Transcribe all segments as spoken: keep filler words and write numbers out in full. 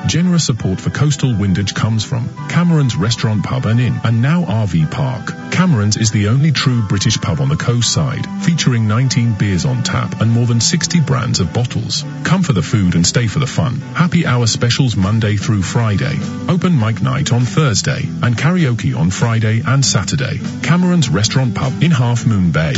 Generous support for Coastal Windage comes from Cameron's Restaurant, Pub and Inn, and now R V Park. Cameron's is the only true British pub on the coast side, featuring nineteen beers on tap and more than sixty brands of bottles. Come for the food and stay for the fun. Happy hour specials Monday through Friday. Open mic night on Thursday and karaoke on Friday and Saturday. Cameron's Restaurant, Pub in Half Moon Bay.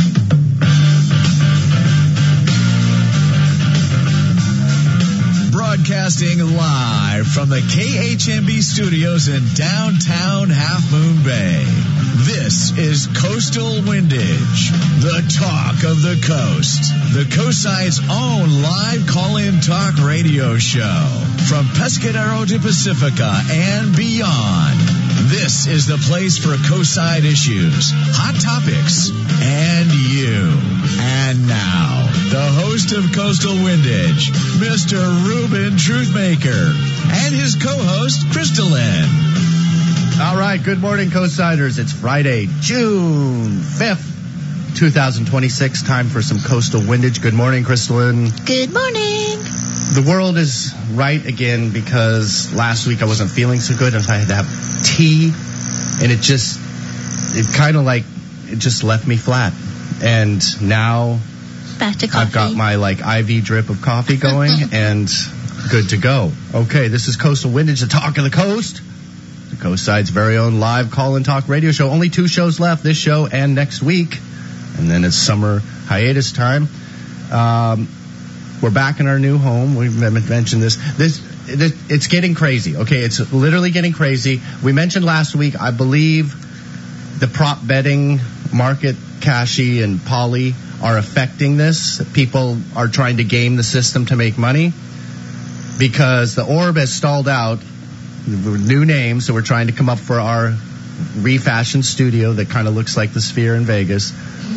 Broadcasting live from the K H M B studios in downtown Half Moon Bay. This is Coastal Windage, the talk of the coast. The coastside's own live call-in talk radio show. From Pescadero to Pacifica and beyond. This is the place for coastside issues, hot topics, and you. And now, the host of Coastal Windage, Mister Ruben Truthmaker, and his co-host, Crystalline. All right, good morning, Coastsiders. It's Friday, June fifth, twenty twenty-six. Time for some Coastal Windage. Good morning, Crystalline. Good morning. The world is right again because last week I wasn't feeling so good and I had to have tea, and it just, it kind of like, it just left me flat. And now back to coffee. I've got my like I V drip of coffee going and good to go. Okay, this is Coastal Windage, the talk of the coast. The Coast Side's very own live call-in talk radio show. Only two shows left, this show and next week. And then it's summer hiatus time. Um, we're back in our new home. We've mentioned this. This, this. It's getting crazy, okay? It's literally getting crazy. We mentioned last week, I believe, the prop betting market, Kashi and Poly, are affecting this. People are trying to game the system to make money because the Orb has stalled out. New names, so we're trying to come up for our refashioned studio that kind of looks like the Sphere in Vegas.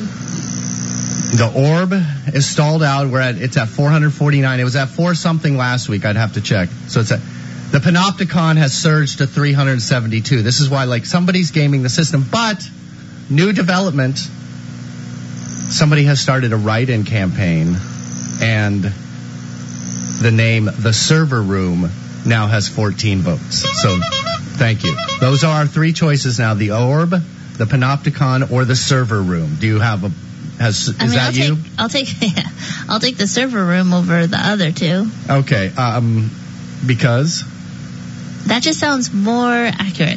The Orb is stalled out. We're at it's at four hundred forty-nine. It was at four something last week. I'd have to check. So it's at the Panopticon has surged to three hundred seventy-two. This is why like somebody's gaming the system. But new development. Somebody has started a write-in campaign, and the name The Server Room now has fourteen votes. So, thank you. Those are our three choices now: the Orb, the Panopticon, or the Server Room. Do you have a? Has is I mean, that I'll you? Take, I'll take. Yeah, I'll take the Server Room over the other two. Okay. Um, because that just sounds more accurate.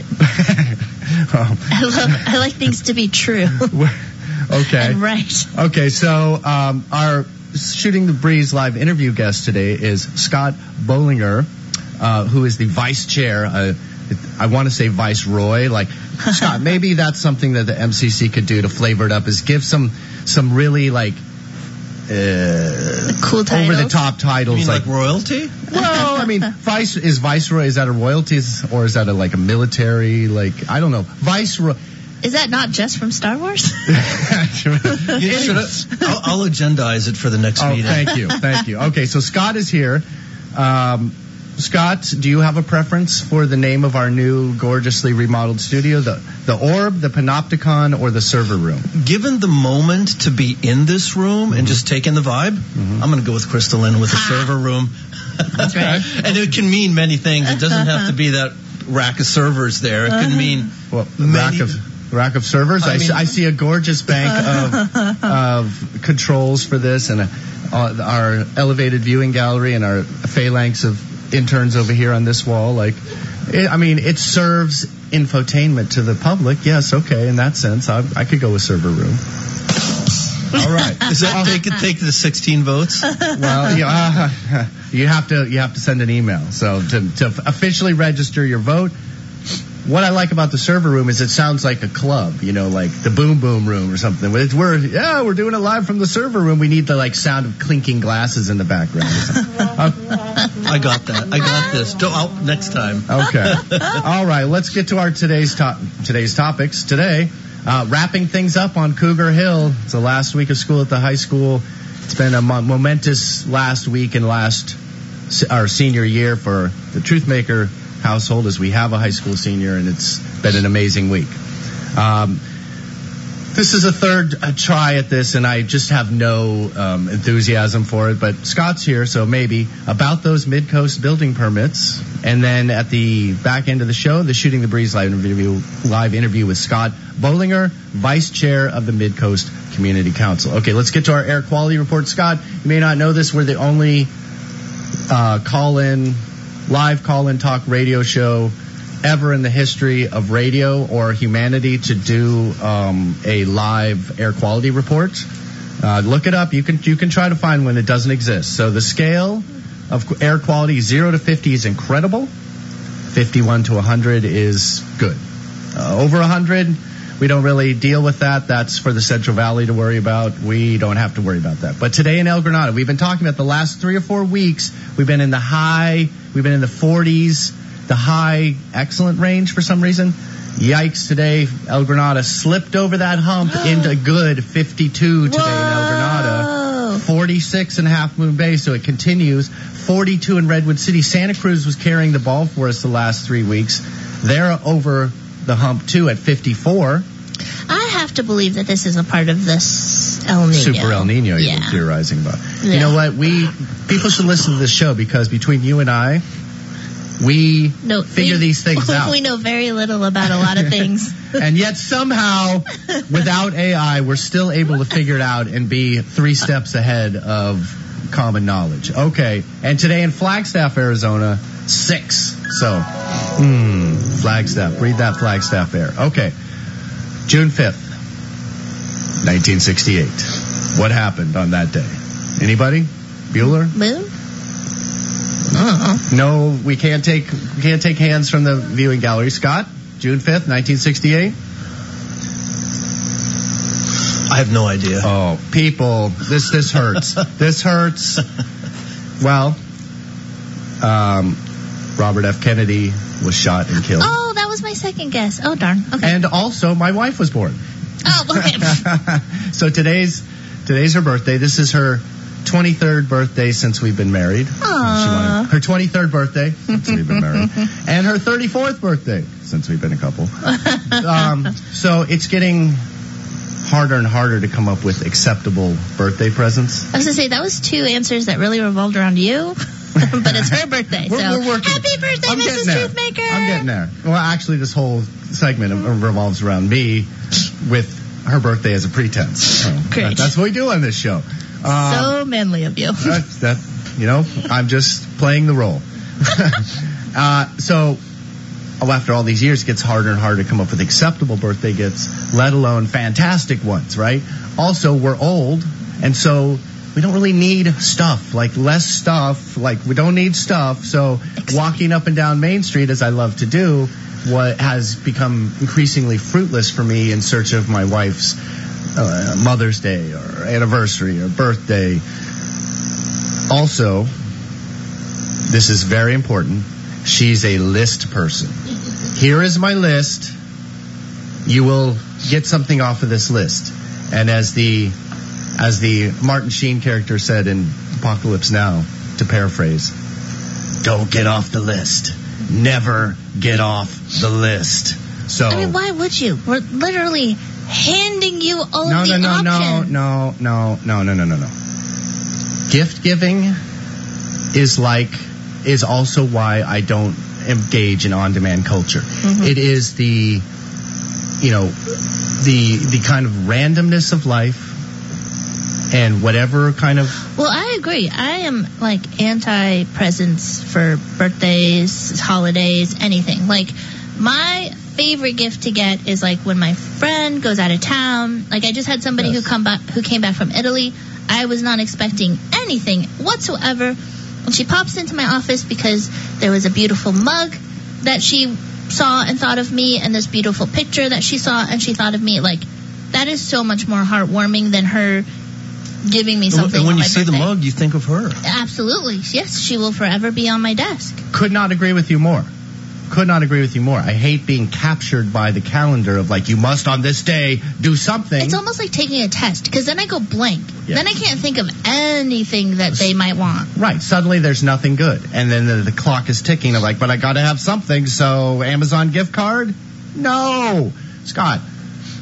oh. I love. I like things to be true. Okay. And right. Okay. So, um, our Shooting the Breeze live interview guest today is Scott Bollinger. Uh, who is the vice chair, uh, I want to say viceroy, like, Scott, maybe that's something that the M C C could do to flavor it up, is give some, some really, like, uh, cool titles. over the top titles. You mean like, like royalty? Well, I mean, vice, is viceroy, is that a royalty, or is that a, like, a military, like, I don't know, viceroy. Is that not just from Star Wars? you should I'll, I'll agendize it for the next oh, meeting. Thank you, thank you. Okay, so Scott is here. Um, Scott, do you have a preference for the name of our new gorgeously remodeled studio? The the Orb, the Panopticon, or the Server Room? Given the moment to be in this room mm-hmm. and just take in the vibe, mm-hmm. I'm going to go with Crystalline with the Server Room. That's right. And it can mean many things. It doesn't have to be that rack of servers there. It can mean well, many... rack of rack of servers. I, I, mean, I see a gorgeous bank of of controls for this, and a, uh, our elevated viewing gallery, and our phalanx of interns over here on this wall. Like, it, I mean, it serves infotainment to the public. Yes, okay, in that sense, I, I could go with Server Room. All right. Does that take take the sixteen votes? Well, yeah, uh, you have to you have to send an email. So to to officially register your vote. What I like about the Server Room is it sounds like a club, you know, like the Boom Boom Room or something. It's, we're yeah, we're doing it live from the Server Room. We need the like sound of clinking glasses in the background. uh, I got that. I got this. Don't, I'll, next time. Okay. All right. Let's get to our today's top today's topics. Today, uh, wrapping things up on Cougar Hill. It's the last week of school at the high school. It's been a mo- momentous last week and last our senior year for the Truthmaker household, as we have a high school senior, and it's been an amazing week. Um, This is a third uh, try at this, and I just have no um, enthusiasm for it. But Scott's here, so maybe about those Midcoast building permits. And then at the back end of the show, the Shooting the Breeze live interview, live interview with Scott Bollinger, Vice Chair of the Midcoast Community Council. Okay, let's get to our air quality report. Scott, you may not know this, we're the only uh, call-in, live call-in talk radio show ever in the history of radio or humanity to do um, a live air quality report. Uh, look it up. You can you can try to find one. It doesn't exist. So the scale of air quality, zero to fifty is incredible. fifty-one to one hundred is good. Uh, over one hundred, we don't really deal with that. That's for the Central Valley to worry about. We don't have to worry about that. But today in El Granado, we've been talking about the last three or four weeks. We've been in the high, we've been in the forties, the high excellent range for some reason. Yikes, today El Granado slipped over that hump into good fifty-two today. Whoa. In El Granado. forty-six in Half Moon Bay, so it continues. forty-two in Redwood City. Santa Cruz was carrying the ball for us the last three weeks. They're over the hump too at fifty-four. I have to believe that this is a part of this El Nino. Super El Nino you've yeah. been theorizing about. Yeah. You know what? We people should listen to this show because between you and I, we no, figure we, these things out. We know very little about a lot of things. And yet somehow, without A I, we're still able to figure it out and be three steps ahead of common knowledge. Okay. And today in Flagstaff, Arizona, six. So, hmm, Flagstaff. Breathe that Flagstaff air. Okay. June fifth, nineteen sixty-eight. What happened on that day? Anybody? Bueller? Moon? Uh-uh. No, we can't take we can't take hands from the viewing gallery. Scott, June fifth, nineteen sixty-eight. I have no idea. Oh, people, this this hurts. This hurts. Well, um, Robert F. Kennedy was shot and killed. Oh, that was my second guess. Oh, darn. Okay. And also, my wife was born. Oh, okay. So today's today's her birthday. This is her twenty-third birthday since we've been married. Aww. Her twenty-third birthday since we've been married. And her thirty-fourth birthday since we've been a couple. Um, so it's getting harder and harder to come up with acceptable birthday presents. I was going to say, that was two answers that really revolved around you. But it's her birthday, we're, so we're working. Happy birthday, I'm Missus Truthmaker! I'm getting there. Well, actually, this whole segment revolves around me with her birthday as a pretense. So Great. That, that's what we do on this show. Um, so manly of you. that, that, you know, I'm just playing the role. uh, so, oh, after all these years, it gets harder and harder to come up with acceptable birthday gifts, let alone fantastic ones, right? Also, we're old, and so we don't really need stuff, like less stuff, like we don't need stuff. So walking up and down Main Street, as I love to do, what has become increasingly fruitless for me in search of my wife's uh, Mother's Day or anniversary or birthday. Also, this is very important, she's a list person. Here is my list. You will get something off of this list. And as the As the Martin Sheen character said in Apocalypse Now, to paraphrase, don't get off the list. Never get off the list. So I mean, why would you? We're literally handing you all no, the no, no, options. no, no, no, no, no, no, no. Gift giving is like, is also why I don't engage in on-demand culture. Mm-hmm. It is the, you know, the the kind of randomness of life. And whatever kind of... Well, I agree. I am, like, anti-presents for birthdays, holidays, anything. Like, my favorite gift to get is, like, when my friend goes out of town. Like, I just had somebody yes. who come back, who came back from Italy. I was not expecting anything whatsoever. And she pops into my office because there was a beautiful mug that she saw and thought of me, and this beautiful picture that she saw and she thought of me. Like, that is so much more heartwarming than her giving me something. And when on you my see birthday. the mug, you think of her. Absolutely. Yes, she will forever be on my desk. Could not agree with you more. Could not agree with you more. I hate being captured by the calendar of, like, you must on this day do something. It's almost like taking a test, because then I go blank. Yeah. Then I can't think of anything that they might want. Right. Suddenly there's nothing good. And then the, the clock is ticking. I'm like, but I got to have something, so Amazon gift card? No. Scott,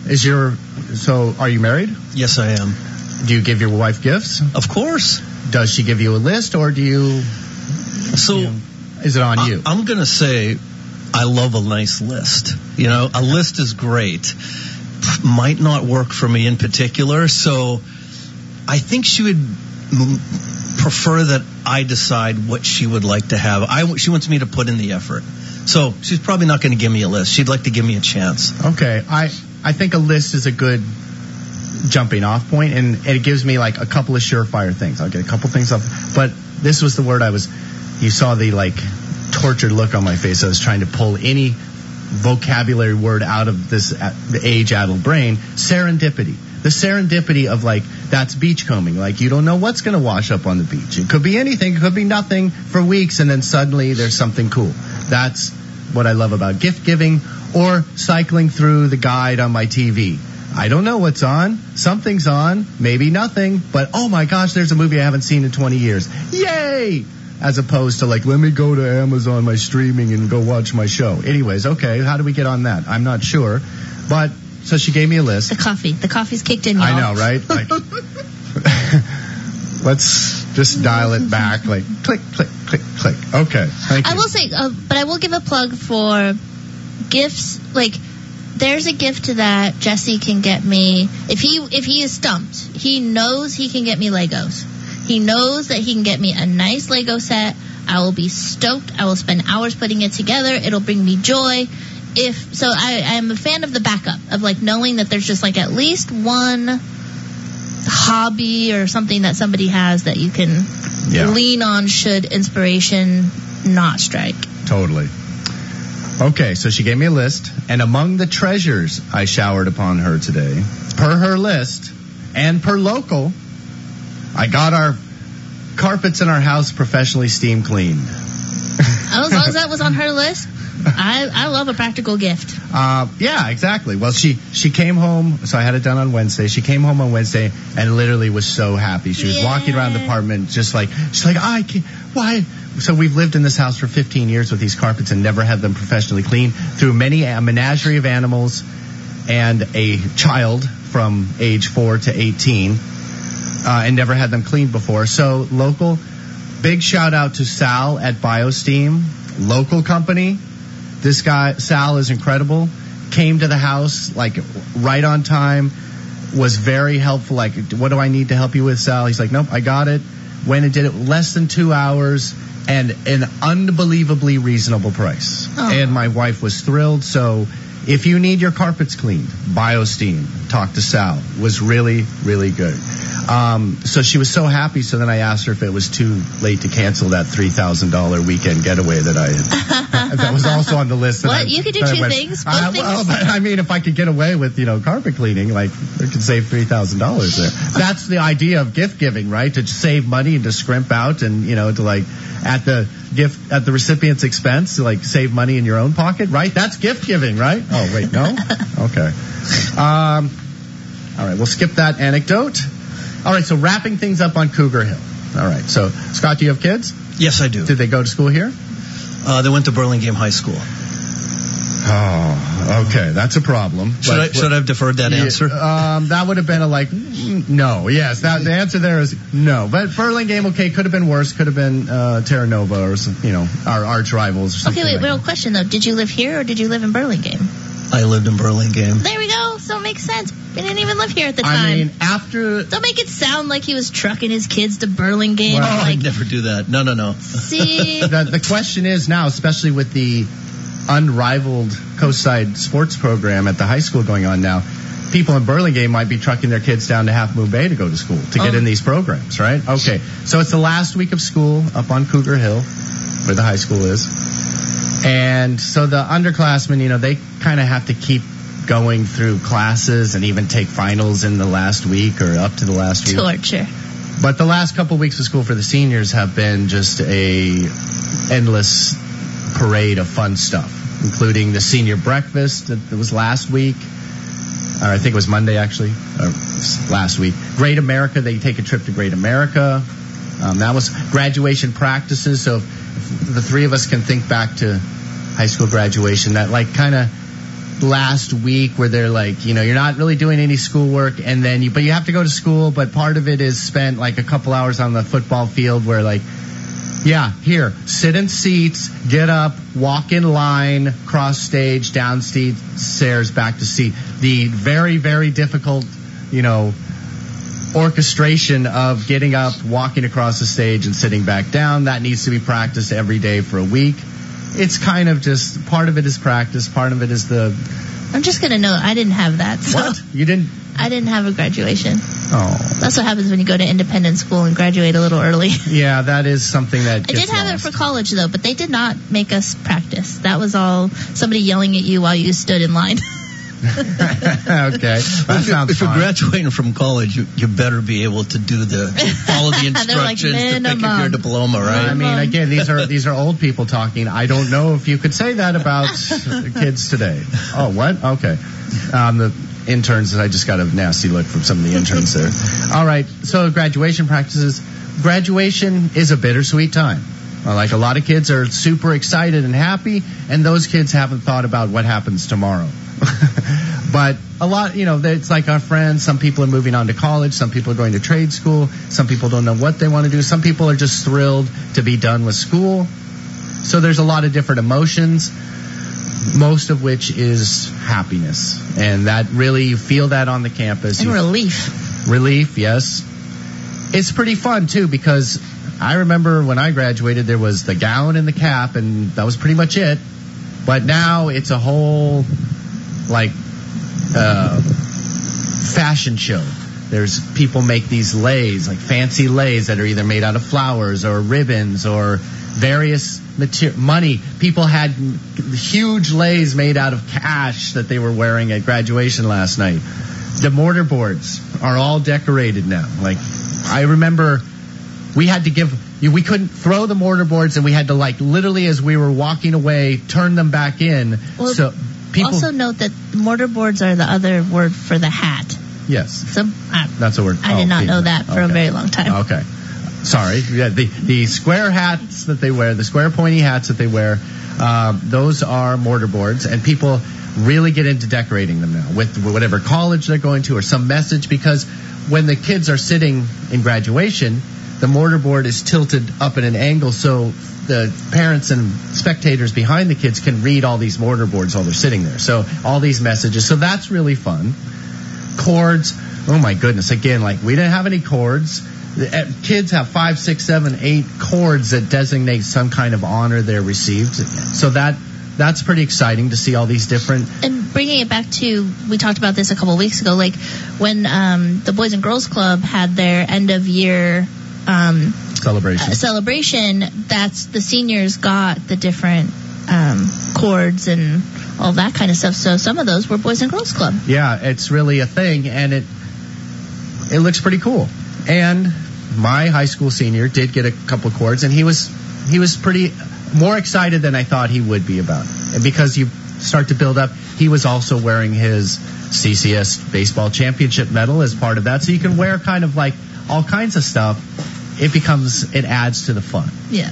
is your so are you married? Yes, I am. Do you give your wife gifts? Of course. Does she give you a list, or do you? So, you know, is it on I, you? I'm going to say I love a nice list. You know, a list is great. Might not work for me in particular, so I think she would m- prefer that I decide what she would like to have. I, she wants me to put in the effort. So she's probably not going to give me a list. She'd like to give me a chance. Okay. I, I think a list is a good jumping off point, and it gives me like a couple of surefire things. I'll get a couple things up. But this was the word I was, you saw the like tortured look on my face. I was trying to pull any vocabulary word out of this age-addled brain. Serendipity. The serendipity of like, that's beachcombing. Like, you don't know what's going to wash up on the beach. It could be anything. It could be nothing for weeks, and then suddenly there's something cool. That's what I love about gift giving, or cycling through the guide on my T V. I don't know what's on. Something's on. Maybe nothing. But, oh my gosh, there's a movie I haven't seen in twenty years. Yay! As opposed to like, let me go to Amazon, my streaming, and go watch my show. Anyways, okay, how do we get on that? I'm not sure. But, so she gave me a list. The coffee. The coffee's kicked in, y'all. I know, right? Like, let's just dial it back. Like, click, click, click, click. Okay, thank you. I will say, uh, but I will give a plug for gifts. Like, there's a gift to that Jesse can get me. If he if he is stumped, he knows he can get me Legos. He knows that he can get me a nice Lego set. I will be stoked. I will spend hours putting it together. It'll bring me joy. If so, I, I am a fan of the backup, of like knowing that there's just like at least one hobby or something that somebody has that you can Yeah. lean on should inspiration not strike. Totally. Okay, so she gave me a list, and among the treasures I showered upon her today, per her list and per local, I got our carpets in our house professionally steam cleaned. As long as that was on her list, I, I love a practical gift. Uh, yeah, exactly. Well, she, she came home, so I had it done on Wednesday. She came home on Wednesday and literally was so happy. She was Yeah. walking around the apartment just like, she's like, I can't, why? So we've lived in this house for fifteen years with these carpets and never had them professionally cleaned through many, a menagerie of animals and a child from age four to eighteen, uh, and never had them cleaned before. So local, big shout out to Sal at BioSteam, local company. This guy, Sal, is incredible. Came to the house, like, right on time. Was very helpful. Like, what do I need to help you with, Sal? He's like, nope, I got it. Went and did it less than two hours and an unbelievably reasonable price. Oh. And my wife was thrilled. So if you need your carpets cleaned, BioSteam, talk to Sal. Was really, really good. Um, so she was so happy. So then I asked her if it was too late to cancel that three thousand dollars weekend getaway that I had. That was also on the list. That What? I, You could do that I two went, things. Both Uh, things. well, but I mean, if I could get away with, you know, carpet cleaning, like, we could save three thousand dollars there. That's the idea of gift giving, right? To save money and to scrimp out and, you know, to like, at the gift, at the recipient's expense, to like save money in your own pocket, right? That's gift giving, right? Oh, wait, no? Okay. Um, all right, we'll skip that anecdote. All right, so wrapping things up on Cougar Hill. All right, so, Scott, do you have kids? Yes, I do. Did they go to school here? Uh, they went to Burlingame High School. Oh, okay, that's a problem. Should I, should I have deferred that Yeah, answer? Um, that would have been a like, mm, no. Yes, that the answer there is no. But Burlingame, okay, could have been worse. Could have been uh, Terra Nova or some, you know, our arch rivals or something. Okay, wait, like real question though. Did you live here or did you live in Burlingame? I lived in Burlingame. There we go. So it makes sense. We didn't even live here at the that. time. I mean, after Don't make it sound like he was trucking his kids to Burlingame. Well, Oh, like, I'd never do that. No, no, no. see, the, the question is now, especially with the unrivaled Coastside sports program at the high school going on now, people in Burlingame might be trucking their kids down to Half Moon Bay to go to school to get Oh. in these programs, right? Okay, so it's the last week of school up on Cougar Hill, where the high school is. And so the underclassmen, you know, they kind of have to keep going through classes and even take finals in the last week or up to the last week. torture. But the last couple of weeks of school for the seniors have been just a endless parade of fun stuff, including the senior breakfast that was last week. Or I think it was Monday, actually, or last week. Great America, they take a trip to Great America. Um, that was graduation practices. So if, if the three of us can think back to high school graduation, that like kind of last week where they're like, you know, you're not really doing any schoolwork, and then you, but you have to go to school, but part of it is spent like a couple hours on the football field where like, yeah, here, sit in seats, get up, walk in line, cross stage, down stairs, back to seat. The very, very difficult, you know, orchestration of getting up, walking across the stage, and sitting back down, that needs to be practiced every day for a week. It's kind of just, part of it is practice, part of it is the... I'm just going to note, I didn't have that. So What? You didn't? I didn't have a graduation. Oh. That's what happens when you go to independent school and graduate a little early. Yeah, that is something that I gets did have lost. it for college, though, but they did not make us practice. That was all somebody yelling at you while you stood in line. Okay, that Well, if, you're, sounds if you're fun. graduating from college, you, you better be able to do the follow the They're like instructions to pick up your minimum. diploma, right? I mean, again, these are these are old people talking. I don't know if you could say that about kids today. Oh, what? Okay. Um, the interns, I just got a nasty look from some of the interns there. All right, so graduation practices. Graduation is a bittersweet time. Uh, Like a lot of kids are super excited and happy, and those kids haven't thought about what happens tomorrow. But a lot, you know, it's like our friends. Some people are moving on to college. Some people are going to trade school. Some people don't know what they want to do. Some people are just thrilled to be done with school. So there's a lot of different emotions, most of which is happiness. And that really, you feel that on the campus. And You- relief. Relief, yes. It's pretty fun, too, because I remember when I graduated, there was the gown and the cap, and that was pretty much it. But now it's a whole, like, uh, fashion show. There's people make these leis, like fancy leis that are either made out of flowers or ribbons or various material, money. People had huge leis made out of cash that they were wearing at graduation last night. The mortar boards are all decorated now. Like, I remember we had to give, we couldn't throw the mortar boards, and we had to, like, literally as we were walking away, turn them back in. Well, so people, Also note that mortar boards are the other word for the hat. yes, So I, that's a word. I did Oh, not okay. know that for a Okay. very long time. Okay. Sorry. Yeah, the, the square hats that they wear, the square pointy hats that they wear, um, those are mortar boards, and people really get into decorating them now with whatever college they're going to or some message, because when the kids are sitting in graduation, the mortar board is tilted up at an angle so the parents and spectators behind the kids can read all these mortar boards while they're sitting there. So all these messages. So that's really fun. Chords. Oh my goodness. Again, like we didn't have any chords. The, uh, kids have five, six, seven, eight chords that designate some kind of honor they're received. So that that's pretty exciting to see all these different. And bringing it back to, we talked about this a couple of weeks ago, like when um, the Boys and Girls Club had their end of year um, Celebration. uh, celebration, that's the seniors got the different um, chords and all that kind of stuff. So some of those were Boys and Girls Club. Yeah, it's really a thing, and it it looks pretty cool. And my high school senior did get a couple chords, and he was he was pretty more excited than I thought he would be about it. And because you start to build up, he was also wearing his C C S baseball championship medal as part of that. So you can wear kind of like all kinds of stuff. It becomes, it adds to the fun. Yeah.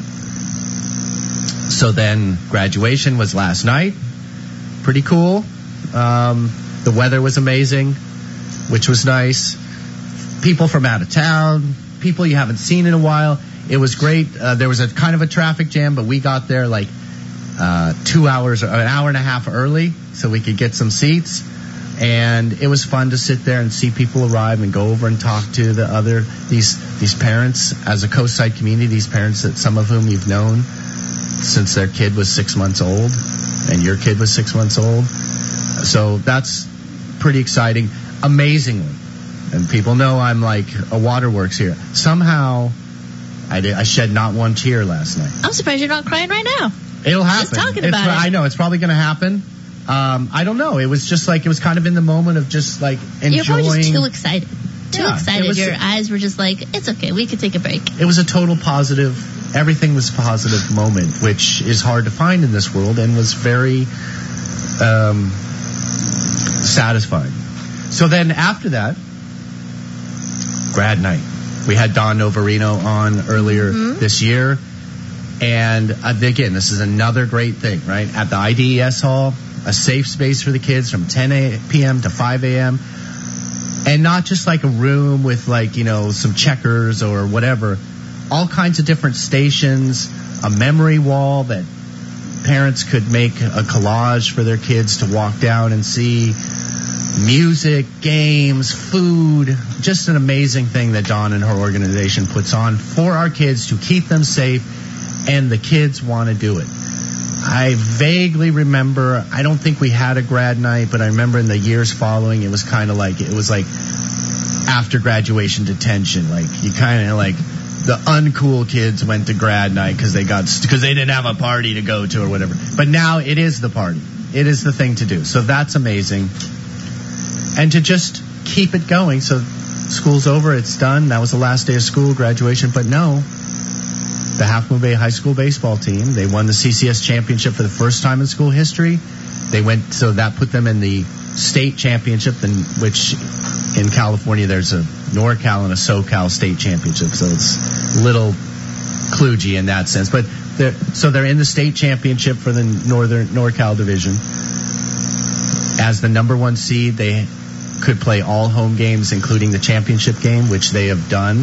So then graduation was last night. Pretty cool. Um, the weather was amazing, which was nice. People from out of town, people you haven't seen in a while. It was great. Uh, there was a kind of a traffic jam, but we got there like uh, two hours, an hour and a half early, so we could get some seats. And it was fun to sit there and see people arrive and go over and talk to the other these these parents as a Coast Side community. These parents that some of whom you've known since their kid was six months old, and your kid was six months old. So that's pretty exciting. Amazingly, and people know I'm like a waterworks here. Somehow, I did, I shed not one tear last night. I'm surprised you're not crying right now. It'll happen. Just talking It's- about it. I know it's probably going to happen. Um, I don't know. It was just like it was kind of in the moment of just like enjoying. You're probably just too excited. Too Yeah, it excited. was- Your eyes were just like, it's okay, we could take a break. It was a total positive. Everything was a positive moment, which is hard to find in this world, and was very um, satisfying. So then after that, grad night. We had Don Novarino on earlier Mhm. this year, And uh, again, this is another great thing, right? At the I D E S hall, a safe space for the kids from ten p.m. to five a.m. And not just like a room with like, you know, some checkers or whatever. All kinds of different stations, a memory wall that parents could make a collage for their kids to walk down and see. Music, games, food, just an amazing thing that Dawn and her organization puts on for our kids to keep them safe, and the kids want to do it. I vaguely remember, I don't think we had a grad night, but I remember in the years following, it was kind of like, it was like after graduation detention. Like, you kind of like, the uncool kids went to grad night because they got, because they didn't have a party to go to or whatever. But now it is the party. It is the thing to do. So that's amazing. And to just keep it going. So school's over, it's done. That was the last day of school, graduation. But no, the Half Moon Bay High School baseball team, they won the C C S championship for the first time in school history. They went, so that put them in the state championship, in which in California there's a NorCal and a SoCal state championship. So it's a little kludgy in that sense. But they're, so they're in the state championship for the Northern NorCal division. As the number one seed, they could play all home games, including the championship game, which they have done.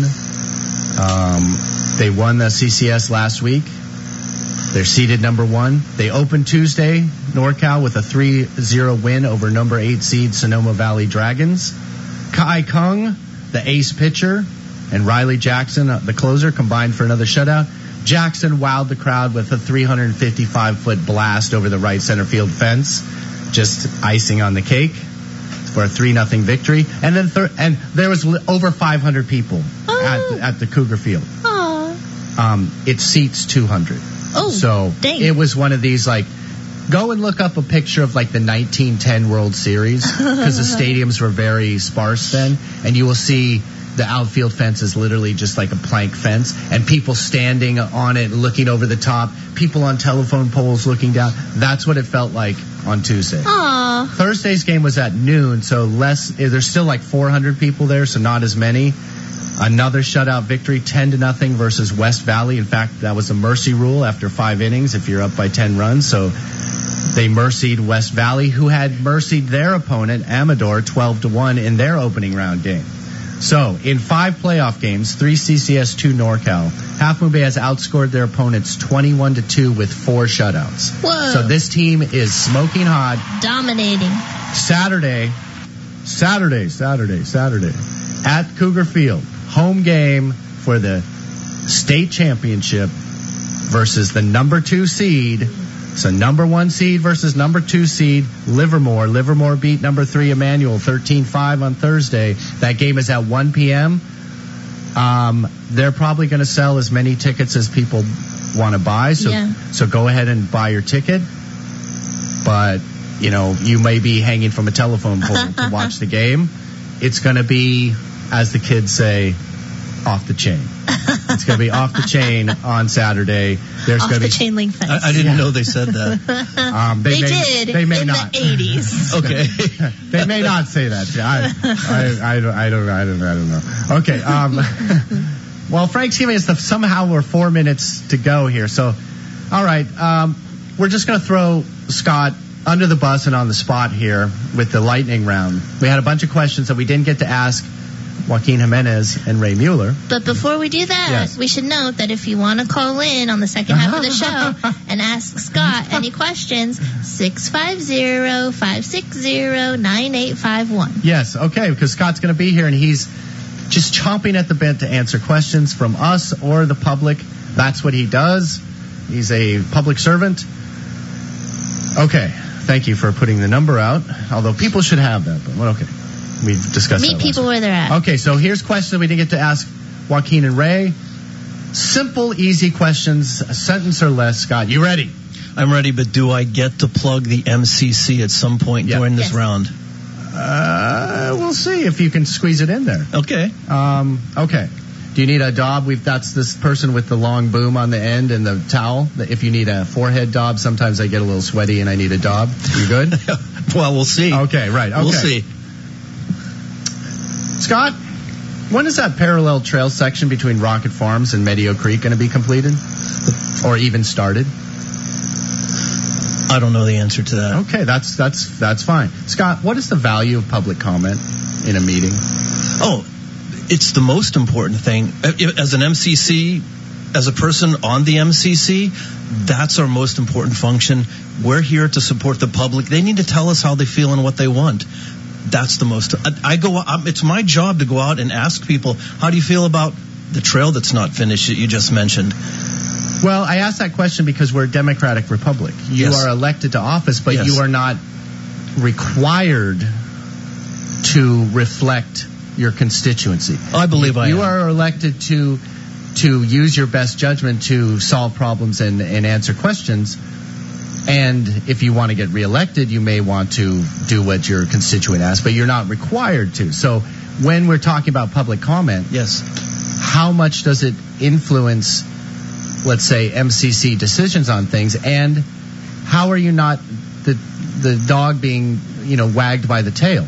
Um, they won the C C S last week. They're seeded number one. They opened Tuesday, NorCal, with a three zero win over number eight seed Sonoma Valley Dragons. Kai Kung, the ace pitcher, and Riley Jackson, the closer, combined for another shutout. Jackson wowed the crowd with a three hundred fifty-five foot blast over the right center field fence. Just icing on the cake for a three nothing victory. And then thir- and there was li- over five hundred people oh. at, the, at the Cougar Field. Oh. Um, it seats two hundred. Oh, so dang. It was one of these, like, go and look up a picture of like the nineteen ten World Series, because the stadiums were very sparse then, and you will see the outfield fence is literally just like a plank fence, and people standing on it looking over the top, people on telephone poles looking down. That's what it felt like on Tuesday. Aww. Thursday's game was at noon, so less. There's still like four hundred people there, so not as many. Another shutout victory, ten to nothing versus West Valley. In fact, that was a mercy rule after five innings if you're up by ten runs. So they mercied West Valley, who had mercied their opponent, Amador, twelve to one in their opening round game. So, in five playoff games, three C C S, two NorCal, Half Moon Bay has outscored their opponents twenty-one to two with four shutouts. Whoa. So this team is smoking hot. Dominating. Saturday, Saturday, Saturday, Saturday, at Cougar Field, home game for the state championship versus the number two seed. So number one seed versus number two seed, Livermore. Livermore beat number three, Emmanuel, thirteen five on Thursday. That game is at one p.m. Um, they're probably going to sell as many tickets as people want to buy. So, yeah. so go ahead and buy your ticket. But, you know, you may be hanging from a telephone pole to watch the game. It's going to be, as the kids say, off the chain. It's going to be off the chain on Saturday. There's off going to the be chain link fence. I, I didn't Yeah. know they said that. Um, they, they may, did They may in not. the eighties. Okay. They may not say that. I, I, I, don't, I don't. I don't. I don't know. Okay. Um, well, Frank's giving us the somehow we're four minutes to go here. So, all right. Um, we're just going to throw Scott under the bus and on the spot here with the lightning round. We had a bunch of questions that we didn't get to ask Joaquin Jimenez and Ray Mueller. But before we do that, Yes. we should note that if you want to call in on the second half of the show and ask Scott any questions, six five zero, five six zero, nine eight five one. Yes, okay, because Scott's going to be here and he's just chomping at the bit to answer questions from us or the public. That's what he does. He's a public servant. Okay, thank you for putting the number out, although people should have that, but well, okay. We've discussed Meet that people last where they're at. week. Okay, so here's questions we didn't get to ask Joaquin and Ray. Simple, easy questions, a sentence or less. Scott, you ready? I'm ready, but do I get to plug the M C C at some point Yeah. during this Yes. round? Uh, we'll see if you can squeeze it in there. Okay. Um, okay. Do you need a daub? We've that's this person with the long boom on the end and the towel. If you need a forehead daub, sometimes I get a little sweaty and I need a daub. You good? Well, we'll see. Okay, right. Okay. We'll see. Scott, when is that parallel trail section between Rocket Farms and Medio Creek going to be completed? or even started? I don't know the answer to that. Okay, that's that's that's fine. Scott, what is the value of public comment in a meeting? Oh, it's the most important thing. As an M C C, as a person on the M C C, that's our most important function. We're here to support the public. They need to tell us how they feel and what they want. That's the most. I, I go. Um, it's my job to go out and ask people, how do you feel about the trail that's not finished that you just mentioned? Well, I asked that question because we're a democratic republic. You Yes. are elected to office, but Yes. you are not required to reflect your constituency. I believe I You am. are elected to to use your best judgment to solve problems and, and answer questions. And if you want to get reelected, you may want to do what your constituent asks, but you're not required to. So when we're talking about public comment, Yes. how much does it influence, let's say, M C C decisions on things, and how are you not the the dog being, you know, wagged by the tail?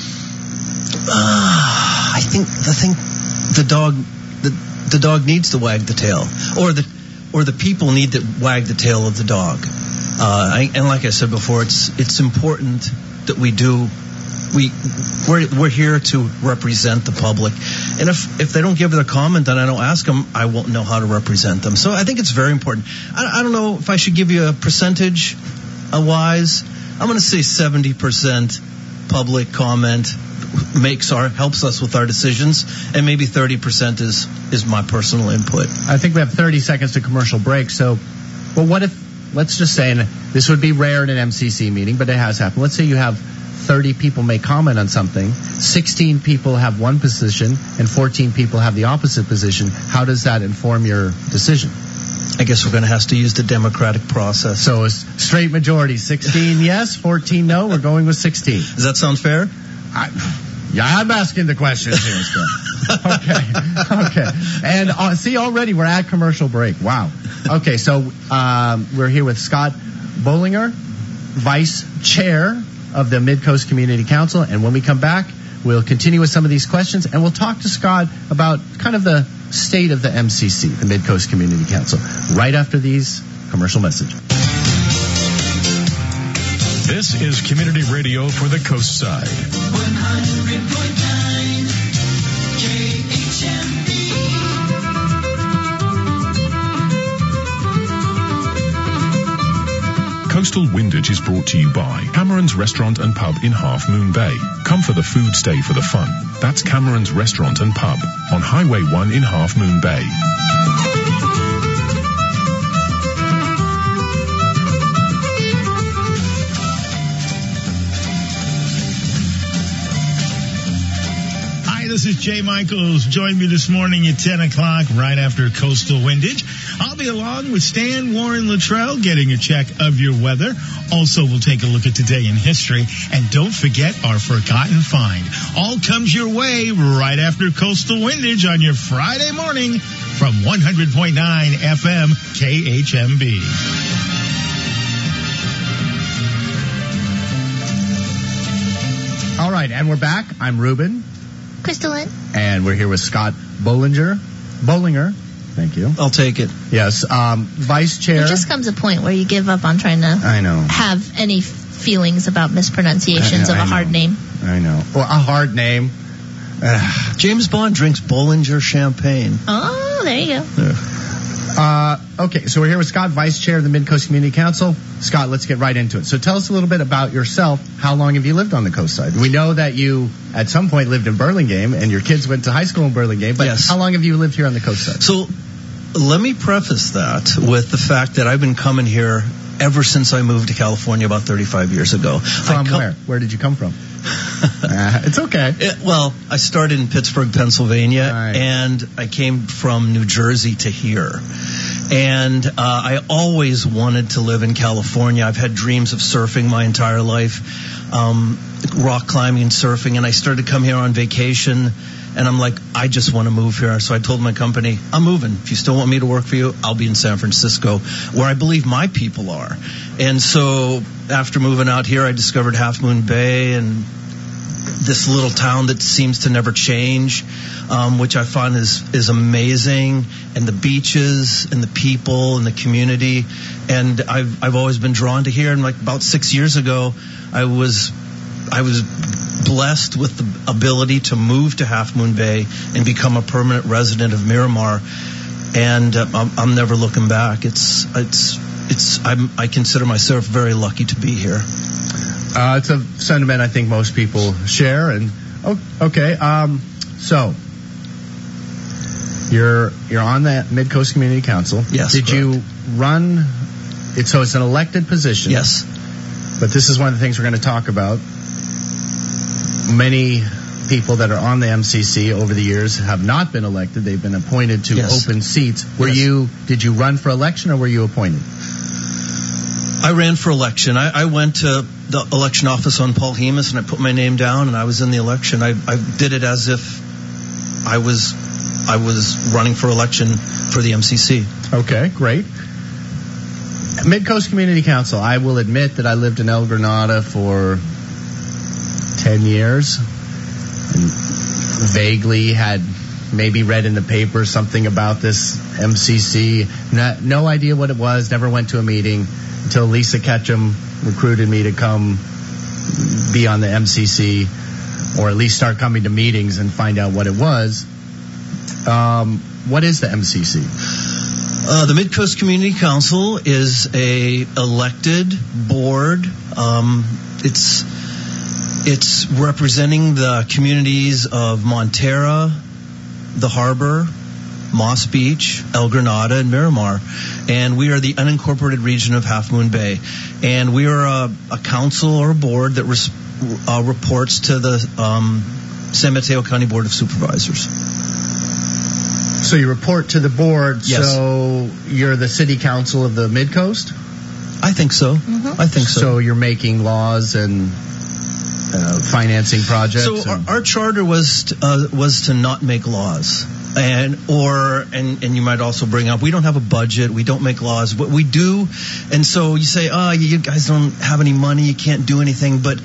Uh, I think the thing, the dog, the the dog needs to wag the tail, or the or the people need to wag the tail of the dog. Uh, I, and like I said before, it's it's important that we do. We we're we're here to represent the public, and if if they don't give their comment, then I don't ask them, I won't know how to represent them. So I think it's very important. I, I don't know if I should give you a percentage, a wise. I'm going to say seventy percent public comment makes our helps us with our decisions, and maybe thirty percent is is my personal input. I think we have thirty seconds to commercial break. So, well, what if, let's just say, and this would be rare in an M C C meeting, but it has happened. Let's say you have thirty people make comment on something, sixteen people have one position, and fourteen people have the opposite position. How does that inform your decision? I guess we're going to have to use the democratic process. So a straight majority, sixteen yes, fourteen no. We're going with sixteen. Does that sound fair? I, yeah, I'm asking the questions here, Scott. Okay, okay. And uh, see, already we're at commercial break. Wow. Okay, so um, we're here with Scott Bollinger, Vice Chair of the Mid-Coast Community Council. And when we come back, we'll continue with some of these questions, and we'll talk to Scott about kind of the state of the M C C, the Mid-Coast Community Council, right after these commercial messages. This is Community Radio for the Coast Side. one hundred point nine K H M B. Coastal Windage is brought to you by Cameron's Restaurant and Pub in Half Moon Bay. Come for the food, stay for the fun. That's Cameron's Restaurant and Pub on Highway one in Half Moon Bay. This is Jay Michaels. Join me this morning at ten o'clock right after Coastal Windage. I'll be along with Stan Warren Luttrell getting a check of your weather. Also, we'll take a look at today in history. And don't forget our forgotten find. All comes your way right after Coastal Windage on your Friday morning from one hundred point nine F M K H M B. All right, and we're back. I'm Ruben. Crystalline. And we're here with Scott Bollinger. Bollinger. Thank you. I'll take it. Yes. Um, Vice Chair. There just comes a point where you give up on trying to I know. have any feelings about mispronunciations I know, of a I hard know. name. I know. Well, a hard name. Ugh. James Bond drinks Bollinger champagne. Oh, there you go. Uh, okay, so we're here with Scott, Vice Chair of the Mid-Coast Community Council. Scott, let's get right into it. So tell us a little bit about yourself. How long have you lived on the coast side? We know that you, at some point, lived in Burlingame, and your kids went to high school in Burlingame, but Yes. how long have you lived here on the coast side? So let me preface that with the fact that I've been coming here ever since I moved to California about thirty-five years ago. From I come- where? Where did you come from? uh, it's okay. It, well, I started in Pittsburgh, Pennsylvania, Right. and I came from New Jersey to here. And uh, I always wanted to live in California. I've had dreams of surfing my entire life, um, rock climbing and surfing, and I started to come here on vacation. And I'm like, I just want to move here. So I told my company, I'm moving. If you still want me to work for you, I'll be in San Francisco, where I believe my people are. And so after moving out here, I discovered Half Moon Bay and this little town that seems to never change, um, which I find is is amazing, and the beaches and the people and the community, and I've I've always been drawn to here. And like about six years ago, I was I was blessed with the ability to move to Half Moon Bay and become a permanent resident of Miramar, and uh, I'm, I'm never looking back. It's it's it's I'm, I consider myself very lucky to be here. Uh, it's a sentiment I think most people share. And oh, okay, um, so you're you're on the Mid-Coast Community Council. Yes. Did correct. you run? It, so it's an elected position. Yes. But this is one of the things we're going to talk about. Many people that are on the M C C over the years have not been elected. They've been appointed to Yes. open seats. Were Yes. you? Did you run for election or were you appointed? I ran for election. I, I went to the election office on Paul Hemus and I put my name down and I was in the election. I, I did it as if I was I was running for election for the M C C. Okay, great. Mid-Coast Community Council. I will admit that I lived in El Granada for ten years and vaguely had maybe read in the paper something about this M C C. No, no idea what it was, never went to a meeting until Lisa Ketchum recruited me to come be on the M C C, or at least start coming to meetings and find out what it was. Um, what is the M C C? Uh, the Mid-Coast Community Council is a elected board. Um, it's it's representing the communities of Montera, the Harbor, Moss Beach, El Granada, and Miramar. And we are the unincorporated region of Half Moon Bay. And we are a, a council or a board that res, uh, reports to the um, San Mateo County Board of Supervisors. So you report to the board, Yes. so you're the city council of the Mid-Coast? I think so. Mhm. I think so. So you're making laws and uh, financing projects? So our, and- our charter was to, uh, was to not make laws, and or and and you might also bring up we don't have a budget, we don't make laws, but we do. And so you say, oh, you guys don't have any money, you can't do anything, but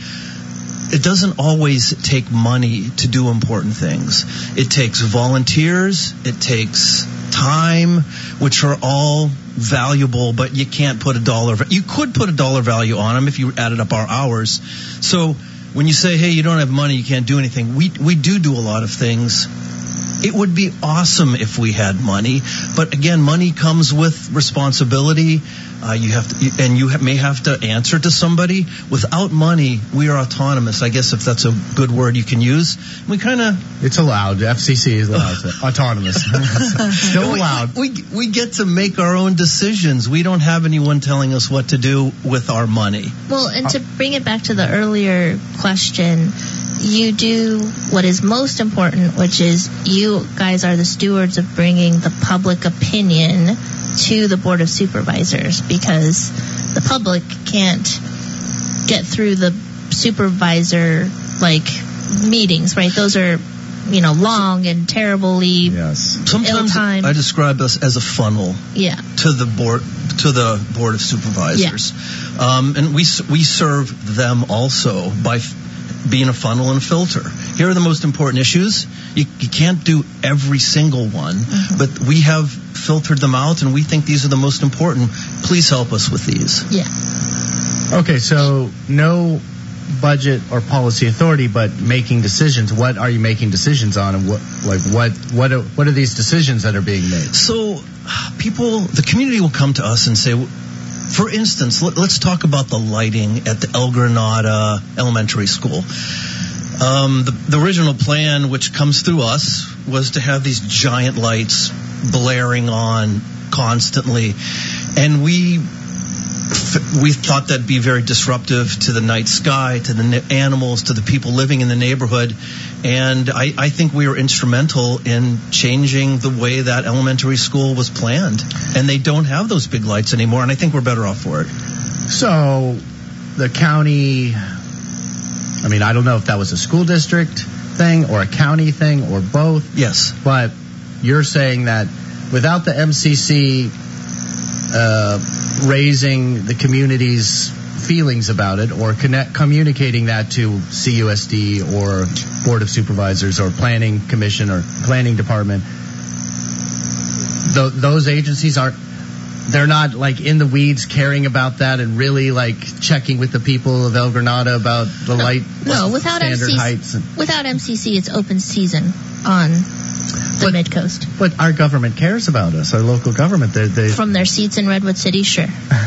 it doesn't always take money to do important things. It takes volunteers, it takes time, which are all valuable, but you can't put a dollar. You could put a dollar value on them if you added up our hours. So when you say, hey, you don't have money, you can't do anything, we we do do a lot of things. It would be awesome if we had money, but again, money comes with responsibility. Uh, you have to, and you have, may have to answer to somebody. Without money, we are autonomous. I guess if that's a good word you can use. We kind of It's allowed. F C C is allowed. Autonomous. Still allowed. We, we we get to make our own decisions. We don't have anyone telling us what to do with our money. Well, and to bring it back to the earlier question, you do what is most important, which is you guys are the stewards of bringing the public opinion to the Board of Supervisors, because the public can't get through the supervisor like meetings, right? Those are, you know, long and terribly, Yes. Sometimes Ill-timed. I describe us as a funnel yeah. to the board to the board of supervisors, um, and we s- we serve them also by f- being a funnel and a filter. Here are the most important issues. You, you can't do every single one, Mm-hmm. but we have filtered them out, and we think these are the most important. Please help us with these. Yeah. Okay, so no budget or policy authority, but making decisions. What are you making decisions on, and what, like, what, what, are, what are these decisions that are being made? So people, the community will come to us and say, for instance, let, let's talk about the lighting at the El Granada Elementary School. Um, the, the original plan, which comes through us, was to have these giant lights blaring on constantly, and we we thought that'd be very disruptive to the night sky, to the na- animals, to the people living in the neighborhood. And I, I think we were instrumental in changing the way that elementary school was planned. And they don't have those big lights anymore, and I think we're better off for it. So the county, I mean, I don't know if that was a school district thing or a county thing or both, Yes. but you're saying that without the M C C uh, raising the community's feelings about it or connect, communicating that to C U S D or Board of Supervisors or Planning Commission or Planning Department. Th- those agencies aren't, they're not like in the weeds caring about that and really like checking with the people of El Granada about the No, light no, without standard M C C, heights. And, without M C C, it's open season on the But- mid coast. but our government cares about us, our local government. They, they From their seats in Redwood City, sure.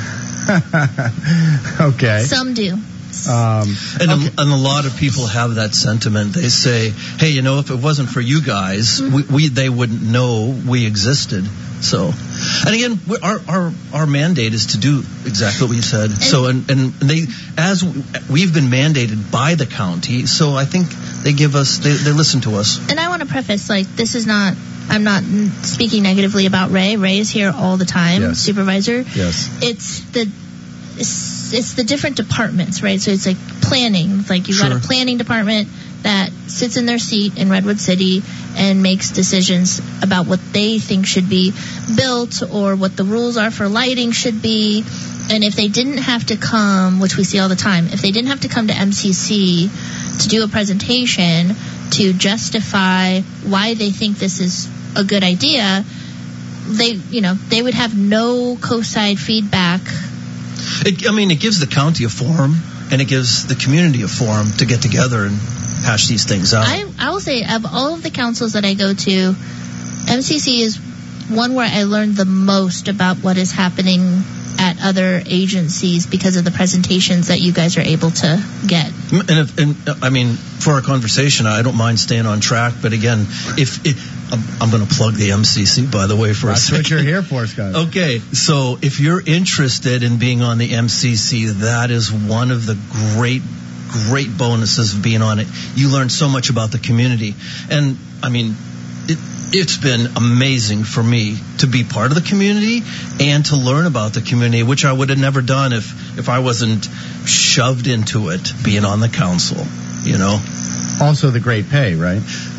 okay. Some do. Um, And, a, and a lot of people have that sentiment. They say, hey, you know, if it wasn't for you guys, Mm-hmm. we, we they wouldn't know we existed. So, and again, we- our, our, our mandate is to do exactly what you said. So, and, and they, as we've been mandated by the county, so I think they give us, they, they listen to us. And I want to preface, like, this is not, I'm not speaking negatively about Ray. Ray is here all the time, Yes. supervisor. yes. It's the, it's, it's the different departments, right? So it's like planning. It's like you've got Sure. a planning department that sits in their seat in Redwood City and makes decisions about what they think should be built or what the rules are for lighting should be. And if they didn't have to come, which we see all the time, if they didn't have to come to M C C to do a presentation to justify why they think this is a good idea, they, you know, they would have no coast-side feedback. It, I mean, it gives the county a forum, and it gives the community a forum to get together and hash these things out. I, I will say, of all of the councils that I go to, M C C is one where I learned the most about what is happening at other agencies because of the presentations that you guys are able to get. And, if, and I mean, for our conversation, I don't mind staying on track. But again, if, if I'm, I'm going to plug the M C C, by the way, for That's a second. what you're here for, Scott. Okay, so if you're interested in being on the M C C, that is one of the great, great bonuses of being on it. You learn so much about the community. And, I mean, it, it's been amazing for me to be part of the community and to learn about the community, which I would have never done if, if I wasn't shoved into it, being on the council, you know? Also the great pay, right?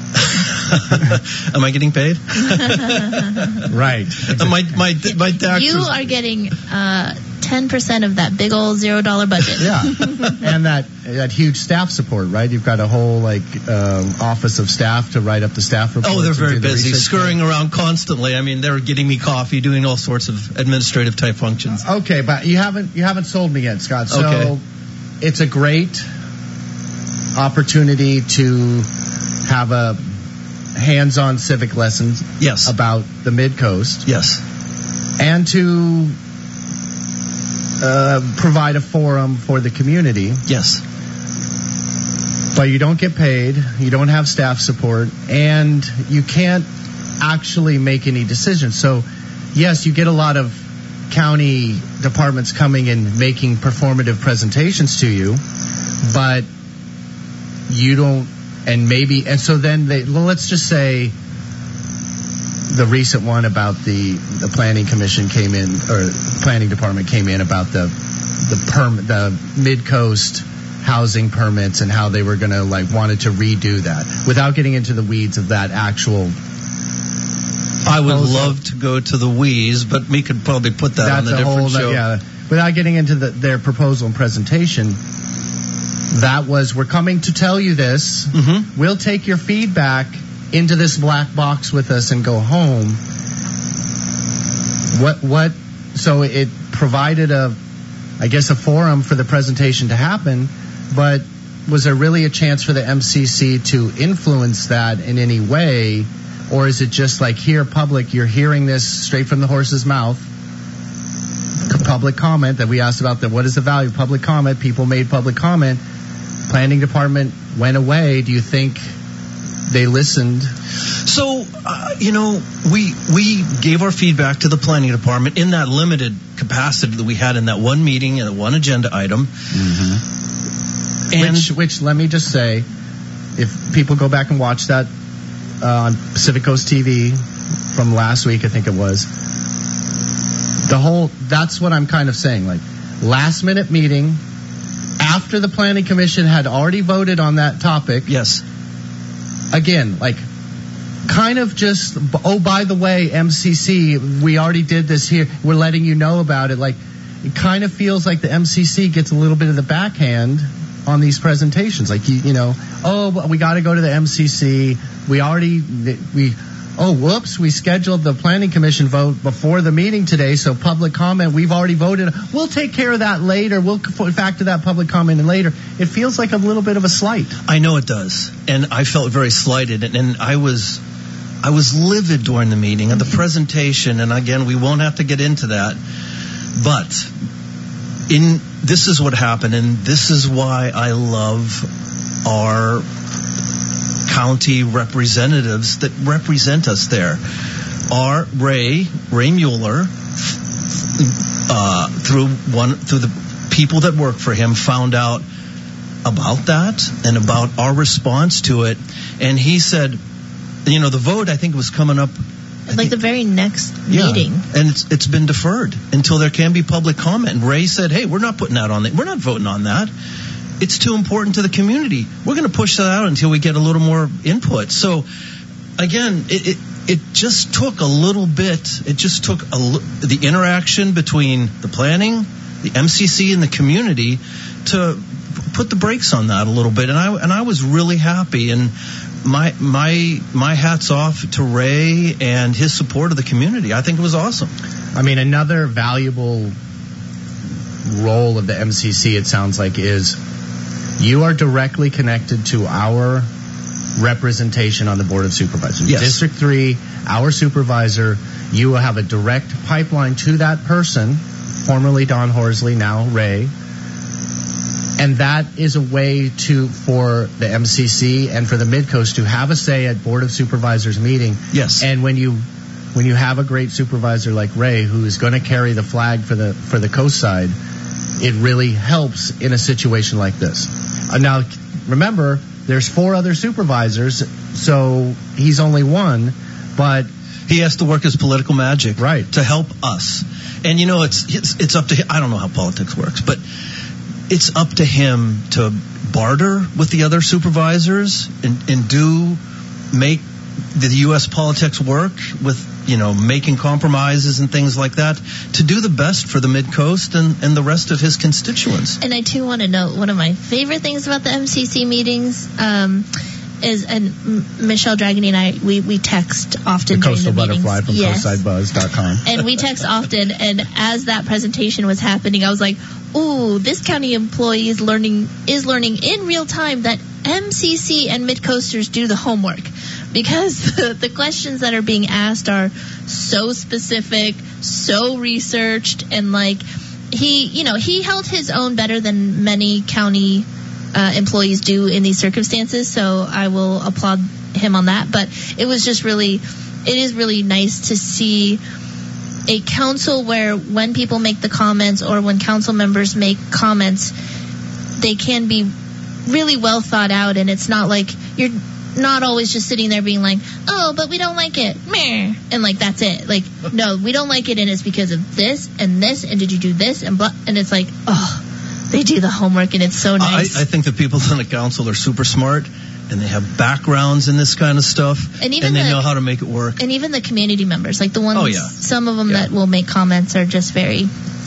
Am I getting paid? Right. my, my, my taxes. You are getting uh, ten percent of that big old zero dollar budget. Yeah, and that that huge staff support, right? You've got a whole like uh, office of staff to write up the staff reports. Oh, they're and very do the busy, research. scurrying around constantly. I mean, they're getting me coffee, doing all sorts of administrative type functions. Okay, but you haven't you haven't sold me yet, Scott. So Okay. it's a great opportunity to have a hands-on civic lessons Yes. about the Mid-Coast Yes. and to uh, provide a forum for the community. Yes. But you don't get paid, you don't have staff support, and you can't actually make any decisions. So, yes, you get a lot of county departments coming and making performative presentations to you, but you don't, and maybe, and so then they, well, let's just say the recent one about the, the planning commission came in, or planning department came in about the, the perm, the mid-coast housing permits and how they were going to like wanted to redo that without getting into the weeds of that actual. I would proposal. love to go to the wheeze, but we could probably put that That's on a a different whole, show. yeah. Without getting into the, their proposal and presentation, that was, we're coming to tell you this. Mm-hmm. We'll take your feedback into this black box with us and go home. What, what, so it provided a, I guess, a forum for the presentation to happen, but was there really a chance for the M C C to influence that in any way? Or is it just like here, public, you're hearing this straight from the horse's mouth? Public comment that we asked about, the, what is the value of public comment? People made public comment. Planning department went away. Do you think they listened? So, uh, you know, we we gave our feedback to the planning department in that limited capacity that we had in that one meeting and one agenda item. Mm-hmm. And Which, which, let me just say, if people go back and watch that uh, on Pacific Coast T V from last week, I think it was, the whole, that's what I'm kind of saying, like, last minute meeting, after the planning commission had already voted on that topic. yes, Again, like, kind of just, oh, by the way, M C C, we already did this here. We're letting you know about it. Like, it kind of feels like the M C C gets a little bit of the backhand on these presentations. Like, you, you know, oh, we got to go to the M C C. We already, we, oh, whoops, we scheduled the Planning Commission vote before the meeting today, so public comment, we've already voted. We'll take care of that later. We'll factor that public comment in later. It feels like a little bit of a slight. I know it does. And I felt very slighted. And, and I was I was livid during the meeting and the presentation. And again, we won't have to get into that. But in this is what happened, and this is why I love our county representatives that represent us there. Our Ray, Ray Mueller, uh, through one, through the people that work for him, found out about that and about our response to it. And he said, you know, the vote, I think, was coming up like the very next yeah, meeting. And it's it's been deferred until there can be public comment. And Ray said, hey, we're not putting that on. The, we're not voting on that. It's too important to the community. We're going to push that out until we get a little more input. So, again, it it, it just took a little bit. It just took a, the interaction between the planning, the M C C, and the community to put the brakes on that a little bit. And I and I was really happy. And my my my hats off to Ray and his support of the community. I think it was awesome. I mean, another valuable role of the M C C, it sounds like, is you are directly connected to our representation on the Board of Supervisors. Yes. District three, our supervisor, you will have a direct pipeline to that person, formerly Don Horsley, now Ray. And that is a way to for the M C C and for the Midcoast to have a say at Board of Supervisors meeting. Yes. And when you when you have a great supervisor like Ray who is going to carry the flag for the for the coast side, it really helps in a situation like this. Uh, now, remember, there's four other supervisors, so he's only one, but he has to work his political magic, right, to help us. And you know, it's it's, it's up to him. I don't know how politics works, but it's up to him to barter with the other supervisors and, and do make the U S politics work with, you know, making compromises and things like that to do the best for the Mid-Coast and, and the rest of his constituents. And I too want to note one of my favorite things about the M C C meetings um, is, and M- Michelle Dragony and I, we, we text often the during Coastal the meetings. Butterfly from yes. coastside buzz dot com. And we text often, and as that presentation was happening, I was like, ooh, this county employee is learning, is learning in real time that M C C and Mid-Coasters do the homework, because the, the questions that are being asked are so specific, so researched, and like he, you know, he held his own better than many county uh, employees do in these circumstances. So I will applaud him on that. But it was just really, it is really nice to see a council where when people make the comments or when council members make comments, they can be really well thought out, and it's not like you're not always just sitting there being like, oh, but we don't like it, meh, and like that's it. Like, no, we don't like it, and it's because of this and this, and did you do this, and blah, and it's like, oh, they do the homework, and it's so nice. I, I think the people on the council are super smart, and they have backgrounds in this kind of stuff, and, even and they the, know how to make it work. And even the community members, like the ones, oh, yeah. some of them yeah. that will make comments are just very,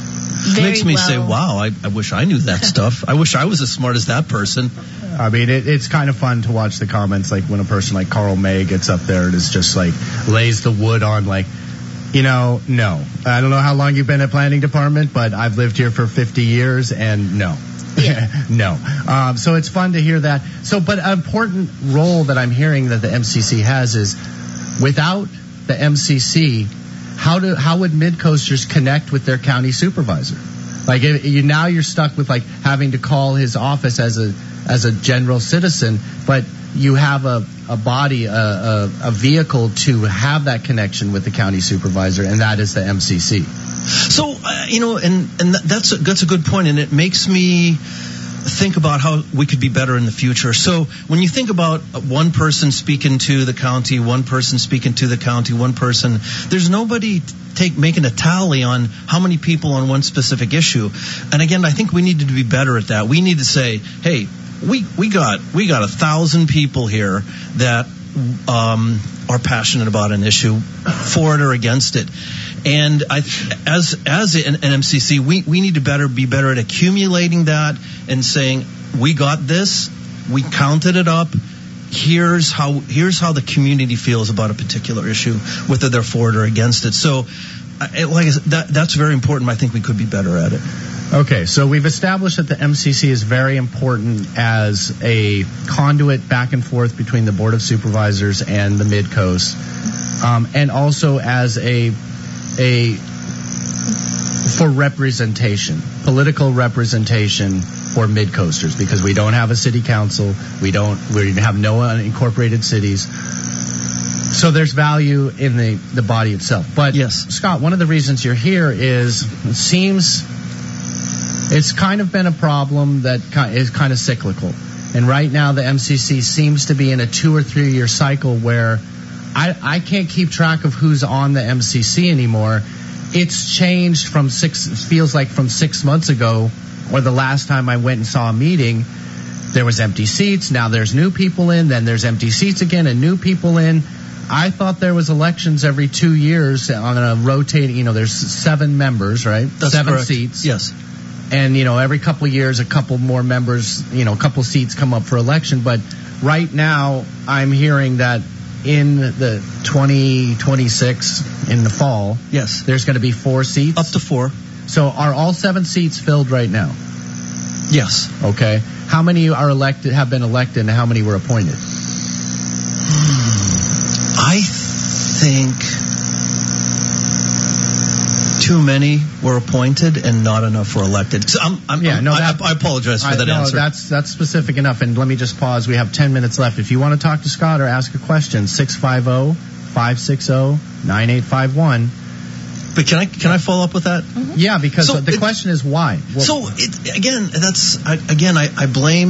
very makes me well. say, wow, I, I wish I knew that stuff. I wish I was as smart as that person. I mean, it, it's kind of fun to watch the comments, like when a person like Carl May gets up there and is just like, lays the wood on, like, you know, no. I don't know how long you've been at planning department, but I've lived here for fifty years, and no. Yeah. no. Um, so it's fun to hear that. So, but an important role that I'm hearing that the M C C has is, without the M C C, how do how would Mid-Coasters connect with their county supervisor? Like, if you now you're stuck with like having to call his office as a as a general citizen, but you have a, a body, a, a, a vehicle to have that connection with the county supervisor, and that is the M C C. So, uh, you know, and, and that's a, that's a good point, and it makes me think about how we could be better in the future. So when you think about one person speaking to the county, one person speaking to the county, one person, there's nobody take making a tally on how many people on one specific issue. And again, I think we need to be better at that. We need to say, hey, we we got we got a thousand people here that um, are passionate about an issue, for it or against it. And I, as as an, an M C C, we, we need to better be better at accumulating that and saying, we got this, we counted it up. Here's how here's how the community feels about a particular issue, whether they're for it or against it. So, I, like I said, that that's very important. I think we could be better at it. Okay, so we've established that the M C C is very important as a conduit back and forth between the Board of Supervisors and the Mid-Coast, um, and also as a a for representation, political representation for Mid-Coasters, because we don't have a city council, we don't we have no unincorporated cities. So there's value in the, the body itself. But yes, Scott, one of the reasons you're here is it seems it's kind of been a problem that is kind of cyclical. And right now the M C C seems to be in a two or three year cycle where I, I can't keep track of who's on the M C C anymore. It's changed from six, it feels like from six months ago, or the last time I went and saw a meeting, there was empty seats. Now there's new people in, then there's empty seats again and new people in. I thought there was elections every two years on a rotating, you know, there's seven members, right? That's seven correct. seats. Yes. And, you know, every couple of years, a couple more members, you know, a couple seats come up for election. But right now, I'm hearing that in the twenty twenty-six, in the fall, yes, there's going to be four seats. Up to four. So are all seven seats filled right now? Yes. Okay. How many are elected, have been elected, and how many were appointed? I think too many were appointed and not enough were elected. So I'm, I'm, yeah, no, I, that, I apologize for I, that no, answer. That's that's specific enough. And let me just pause. We have ten minutes left. If you want to talk to Scott or ask a question, six five zero, five six zero, nine eight five one. But can I can I follow up with that? Mm-hmm. Yeah, because so the it, question is why. Well, so it, again, that's I, again I, I blame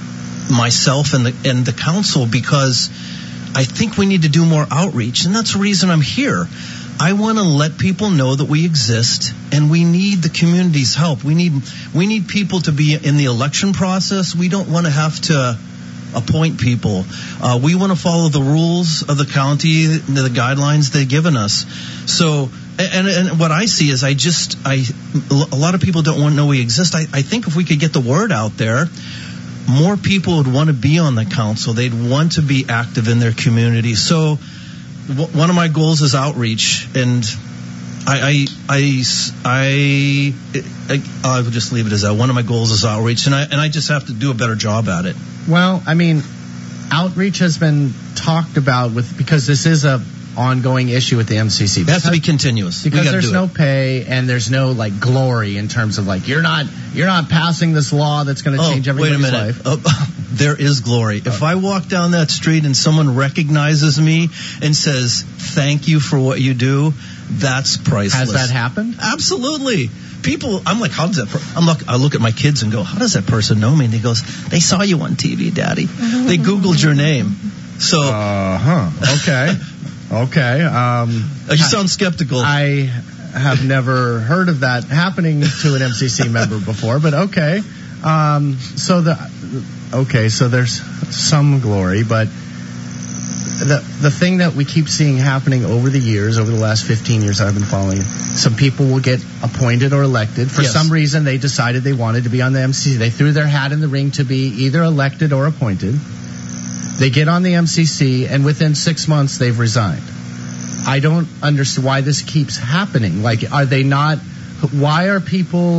myself and the and the council, because I think we need to do more outreach, and that's the reason I'm here. I want to let people know that we exist and we need the community's help. We need we need people to be in the election process. We don't want to have to appoint people. Uh, we want to follow the rules of the county, the guidelines they've given us. So, and, and what I see is I just, I, a lot of people don't want to know we exist. I, I think if we could get the word out there, more people would want to be on the council. They'd want to be active in their community. So w- one of my goals is outreach, and I, I, I, I, I will just leave it as that. One of my goals is outreach, and I, and I just have to do a better job at it. Well, I mean, outreach has been talked about with, because this is a ongoing issue with the M C C. It has to be continuous. Because there's no it. pay and there's no like glory in terms of like you're not you're not passing this law that's going to oh, change everybody's wait a minute. life. Uh, there is glory. Oh. If I walk down that street and someone recognizes me and says thank you for what you do, that's priceless. Has that happened? Absolutely. People, I'm like, how does that? Per- I'm look. I look at my kids and go, how does that person know me? And he goes, they saw you on T V, Daddy. They Googled your name. So. Uh huh. Okay. Okay. Um, you sound skeptical. I have never heard of that happening to an M C C member before, but okay. Um, so the okay, so there's some glory, but the the thing that we keep seeing happening over the years, over the last fifteen years I've been following, some people will get appointed or elected. For yes. some reason, they decided they wanted to be on the M C C. They threw their hat in the ring to be either elected or appointed. They get on the M C C, and within six months, they've resigned. I don't understand why this keeps happening. Like, are they not, why are people,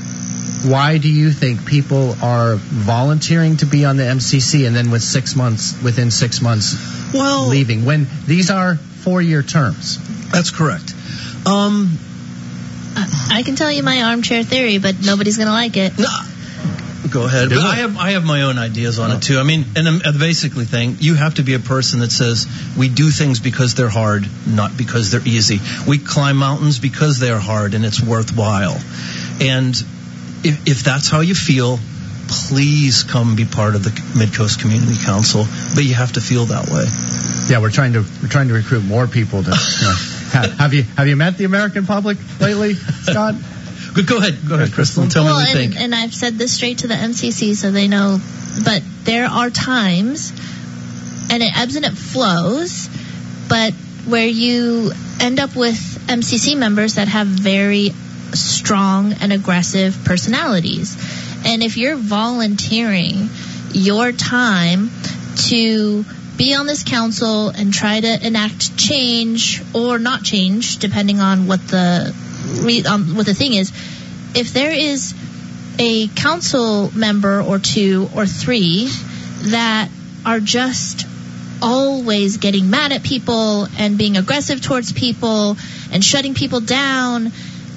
why do you think people are volunteering to be on the M C C and then with six months, within six months, well, leaving, when these are four-year terms? That's correct. Um, I can tell you my armchair theory, but nobody's going to like it. No. Go ahead. Do but it. I have I have my own ideas on it too. I mean, and the basically thing, you have to be a person that says we do things because they're hard, not because they're easy. We climb mountains because they're hard and it's worthwhile. And if if that's how you feel, please come be part of the Mid-Coast Community Council. But you have to feel that way. Yeah, we're trying to we're trying to recruit more people to. You know, have, have you have you met the American public lately, Scott? Good, go ahead, go ahead, Crystal. Tell well, me what you and, think. and I've said this straight to the M C C so they know, but there are times and it ebbs and it flows, but where you end up with M C C members that have very strong and aggressive personalities. And if you're volunteering your time to be on this council and try to enact change or not change, depending on what the re- um, what the thing is, if there is a council member or two or three that are just always getting mad at people and being aggressive towards people and shutting people down,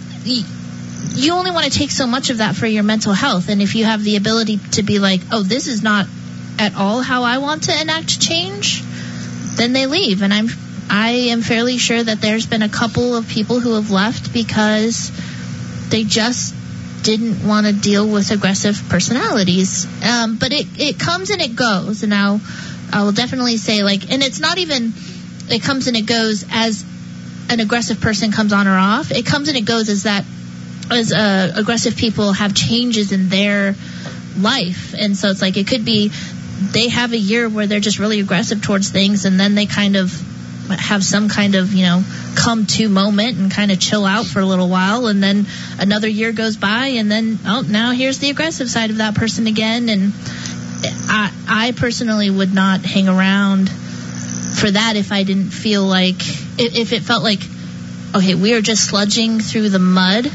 you only want to take so much of that for your mental health. And if you have the ability to be like, oh, this is not at all how I want to enact change, then they leave. And I'm I am fairly sure that there's been a couple of people who have left because they just didn't want to deal with aggressive personalities. Um, but it, it comes and it goes. And now I will definitely say, like, and it's not even it comes and it goes as an aggressive person comes on or off. It comes and it goes as that as uh, aggressive people have changes in their life. And so it's like it could be they have a year where they're just really aggressive towards things, and then they kind of have some kind of, you know, come to moment and kind of chill out for a little while, and then another year goes by, and then, oh, now here's the aggressive side of that person again. And I, I personally would not hang around for that if I didn't feel like, if it felt like, okay, we are just sludging through the mud.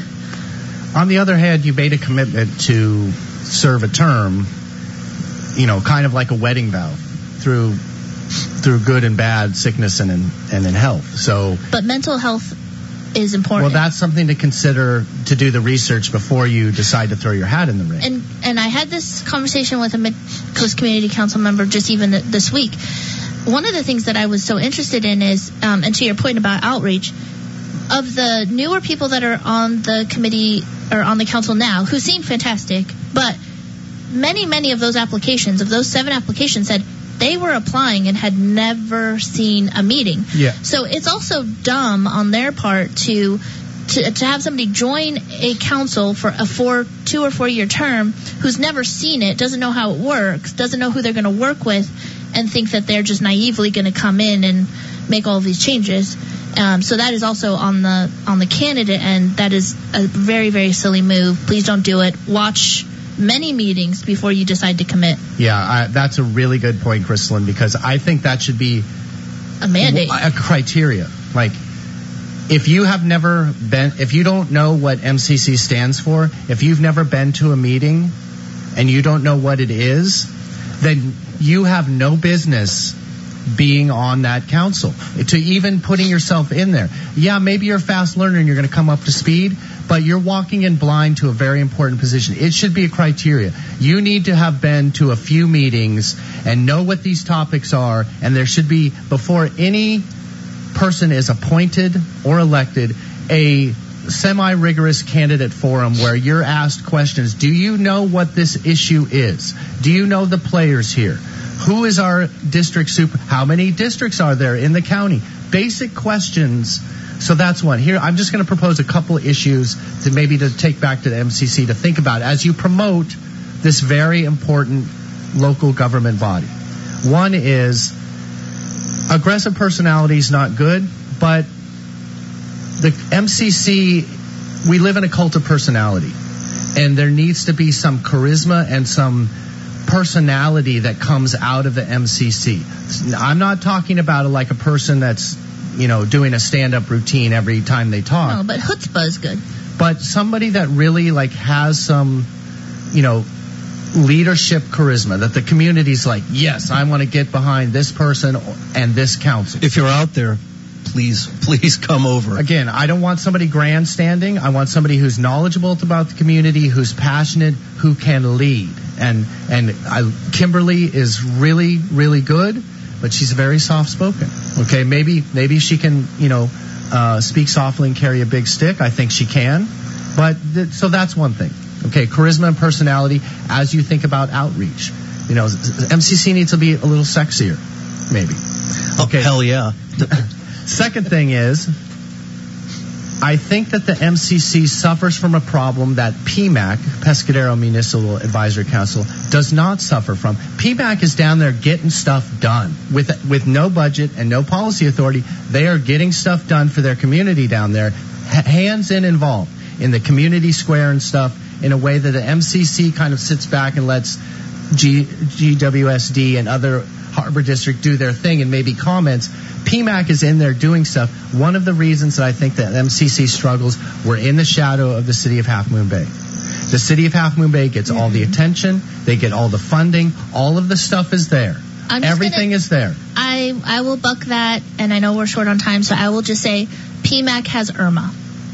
On the other hand, you made a commitment to serve a term, you know, kind of like a wedding vow, through through good and bad, sickness and in, and in health. So, but mental health is important. Well, that's something to consider, to do the research before you decide to throw your hat in the ring. And and I had this conversation with a Mid-Coast Community Council member just even this week. One of the things that I was so interested in is, um, and to your point about outreach, of the newer people that are on the committee or on the council now, who seem fantastic, but many, many of those applications, of those seven applications, said they were applying and had never seen a meeting. Yeah. So it's also dumb on their part to to, to have somebody join a council for a four, two or four year term who's never seen it, doesn't know how it works, doesn't know who they're going to work with, and think that they're just naively going to come in and make all of these changes. Um, so that is also on the on the candidate end. That is a very, very silly move. Please don't do it. Watch many meetings before you decide to commit. Yeah, I, that's a really good point, Crystalline, because I think that should be a mandate, a criteria. Like, if you have never been, if you don't know what M C C stands for, if you've never been to a meeting and you don't know what it is, then you have no business being on that council, to even putting yourself in there. Yeah, maybe you're a fast learner and you're going to come up to speed, but you're walking in blind to a very important position. It should be a criteria. You need to have been to a few meetings and know what these topics are, and there should be, before any person is appointed or elected, a semi-rigorous candidate forum where you're asked questions. Do you know what this issue is? Do you know the players here? Who is our district super? How many districts are there in the county? Basic questions. So that's one. Here, I'm just going to propose a couple issues to maybe to take back to the M C C to think about as you promote this very important local government body. One is, aggressive personality is not good, but the M C C, we live in a cult of personality, and there needs to be some charisma and some personality that comes out of the M C C. I'm not talking about it like a person that's, you know, doing a stand-up routine every time they talk. No, but chutzpah is good. But somebody that really, like, has some, you know, leadership charisma, that the community's like, yes, I want to get behind this person and this council. If you're out there, please, please come over. Again, I don't want somebody grandstanding. I want somebody who's knowledgeable about the community, who's passionate, who can lead. And and I, Kimberly is really, really good, but she's very soft-spoken. Okay, maybe maybe she can, you know, uh, speak softly and carry a big stick. I think she can. But th- so that's one thing. Okay, charisma and personality as you think about outreach. You know, M C C needs to be a little sexier, maybe. Okay. Oh, hell yeah. Second thing is, I think that the M C C suffers from a problem that P M A C, Pescadero Municipal Advisory Council, does not suffer from. P M A C is down there getting stuff done. With with no budget and no policy authority, they are getting stuff done for their community down there, h- hands in involved in the community square and stuff, in a way that the M C C kind of sits back and lets G, G W S D and other Harbor District do their thing and maybe comments. P M A C is in there doing stuff. One of the reasons that I think that M C C struggles, we're in the shadow of the city of Half Moon Bay. The city of Half Moon Bay gets mm-hmm. all the attention, they get all the funding, all of the stuff is there. Everything gonna, is there. I, I will buck that, and I know we're short on time, so I will just say P M A C has Irma.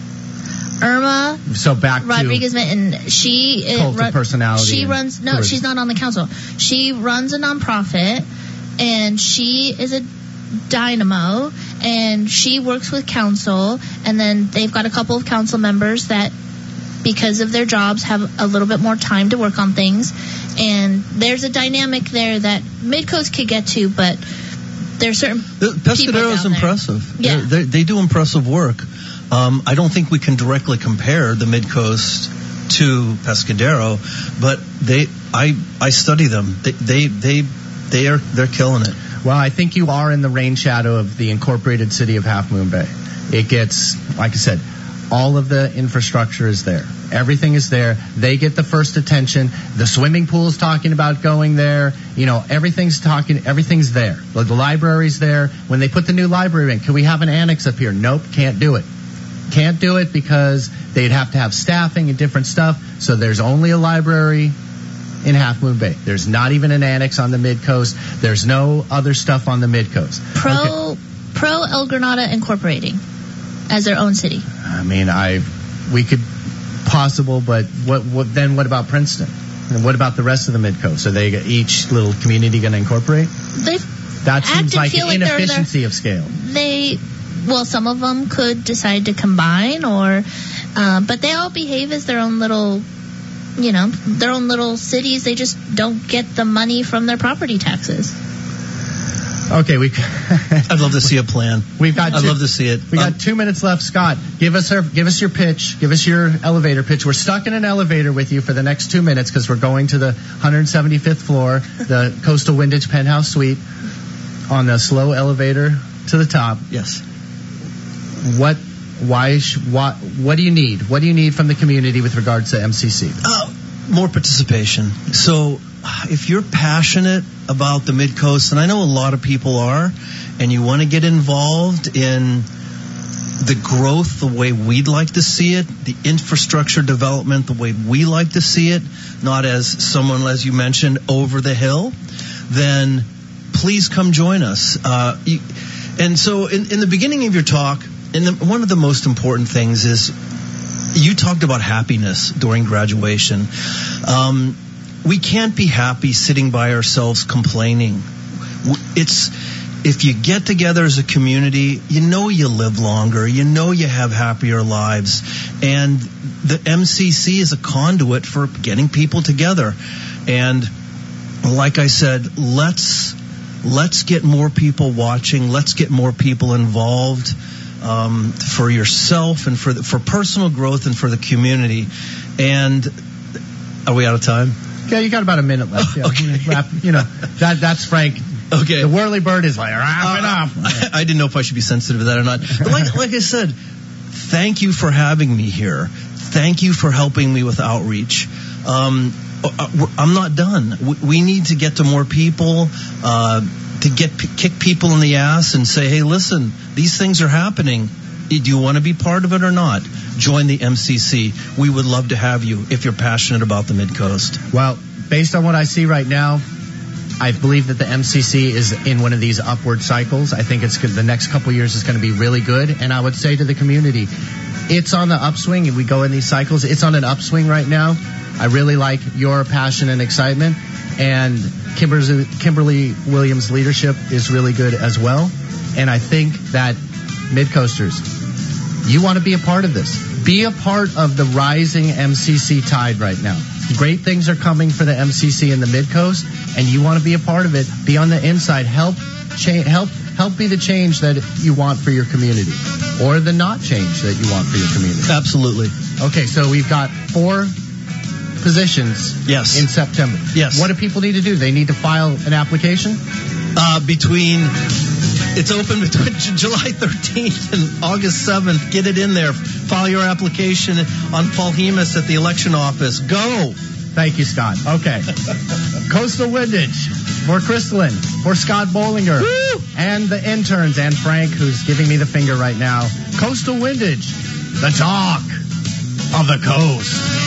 Irma so back Rodriguez to Minton, she cult run, of personality. She runs no, tourism. She's not on the council. She runs a nonprofit, and she is a dynamo, and she works with council, and then they've got a couple of council members that, because of their jobs, have a little bit more time to work on things, and there's a dynamic there that Midcoast could get to, but there's certain the Pescadero is impressive. Yeah. They, they do impressive work. Um, I don't think we can directly compare the Midcoast to Pescadero, but they, I, I study them. They, they, they, they are, they're killing it. Well, I think you are in the rain shadow of the incorporated city of Half Moon Bay. It gets, like I said, all of the infrastructure is there. Everything is there. They get the first attention. The swimming pool's talking about going there. You know, everything's talking, everything's there. The, the library's there. When they put the new library in, can we have an annex up here? Nope, can't do it. Can't do it because they'd have to have staffing and different stuff. So there's only a library in Half Moon Bay. There's not even an annex on the Midcoast. There's no other stuff on the Midcoast. Pro okay. Pro El Granada Incorporating as their own city. I mean, I we could possible, but what, what then? What about Princeton? And what about the rest of the Midcoast? Are they each little community going to incorporate? They that seems like an like inefficiency they're, of scale. They well, some of them could decide to combine, or uh, but they all behave as their own little. You know, their own little cities. They just don't get the money from their property taxes. Okay, we. I'd love to see a plan. We've got. I'd two, love to see it. We um, got two minutes left. Scott, give us our, give us your pitch. Give us your elevator pitch. We're stuck in an elevator with you for the next two minutes because we're going to the one hundred seventy-fifth floor, the Coastal Windage Penthouse Suite, on the slow elevator to the top. Yes. What? Why? Sh- what? What do you need? What do you need from the community with regards to M C C? Uh, more participation. So, if you're passionate about the Midcoast, and I know a lot of people are, and you want to get involved in the growth the way we'd like to see it, the infrastructure development the way we like to see it, not as someone, as you mentioned, over the hill, then please come join us. Uh, you, and so, in, in the beginning of your talk. And the, one of the most important things is you talked about happiness during graduation. Um, we can't be happy sitting by ourselves complaining. It's if you get together as a community, you know you live longer, you know you have happier lives, and the M C C is a conduit for getting people together. And like I said, let's let's get more people watching, let's get more people involved. Um, for yourself and for the, for personal growth and for the community. And are we out of time? Yeah, you got about a minute left. Yeah. Okay. Wrap, you know, that that's Frank. Okay. The whirly bird is like, wrap it uh, up. I, I didn't know if I should be sensitive to that or not. But like, like I said, thank you for having me here. Thank you for helping me with outreach. Um, I'm not done. We need to get to more people, uh, to get kick people in the ass and say, hey, listen, these things are happening. Do you want to be part of it or not? Join the M C C. We would love to have you if you're passionate about the Midcoast. Well, based on what I see right now, I believe that the M C C is in one of these upward cycles. I think it's the next couple of years is going to be really good. And I would say to the community, it's on the upswing. If we go in these cycles, it's on an upswing right now. I really like your passion and excitement. And Kimberly, Kimberly Williams' leadership is really good as well. And I think that Midcoasters, you want to be a part of this. Be a part of the rising M C C tide right now. Great things are coming for the M C C in the Midcoast, and you want to be a part of it. Be on the inside. Help, cha- help help be the change that you want for your community, or the not change that you want for your community. Absolutely. Okay, so we've got four positions Yes. in September. Yes. What do people need to do? They need to file an application? Uh, between, it's open between July thirteenth and August seventh. Get it in there. File your application on Paul Hemus at the election office. Go. Thank you, Scott. Okay. Coastal Windage for Crystalline, for Scott Bollinger, Woo! and the interns, and Frank, who's giving me the finger right now. Coastal Windage, the talk of the coast.